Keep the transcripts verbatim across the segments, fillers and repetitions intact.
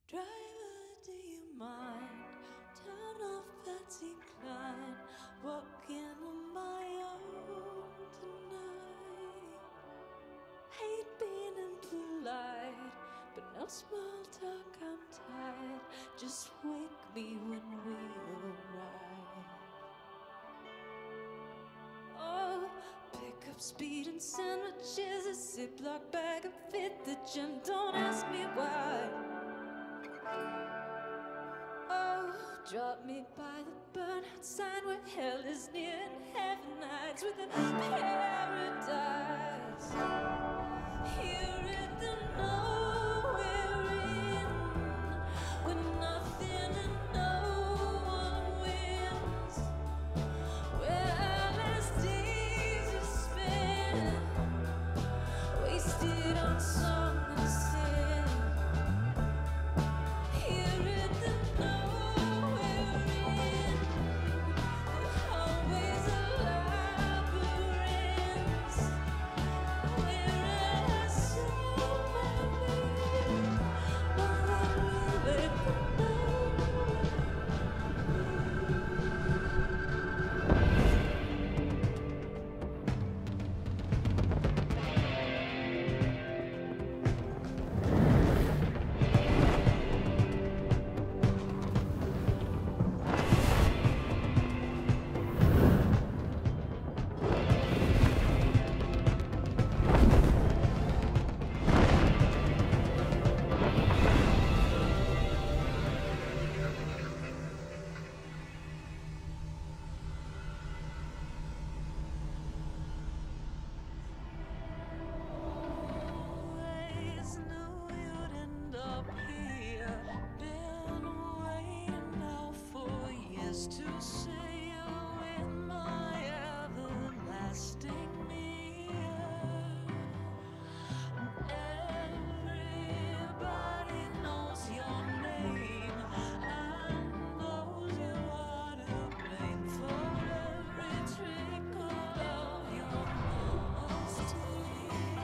Driver, do you mind? Turn off Patsy Cline. Walking on my own tonight. Hate being impolite, but no small talk, I'm tired. Just wake me when we arrive. Oh, pick up speed and sandwiches, a Ziploc bag of fit the gym. Don't ask me why. Oh, drop me by the burnout sign where hell is near and heaven hides with a paradise. Here in the nowhere in, with nothing and no one wins, where endless days are spent, wasted on song and sin. Here in the nowhere in, always a labyrinth, where I so many, no one will ever know. Always knew you'd end up here. Been waiting now for years to see you in my everlasting mirror. Everybody knows your name and knows you are to blame for every trickle of your mama's tears.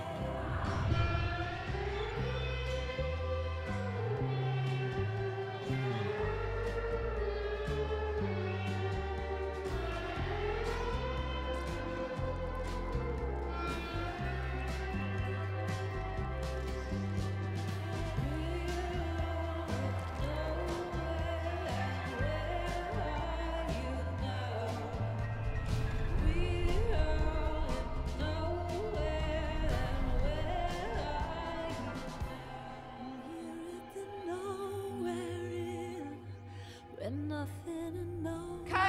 Nothing and no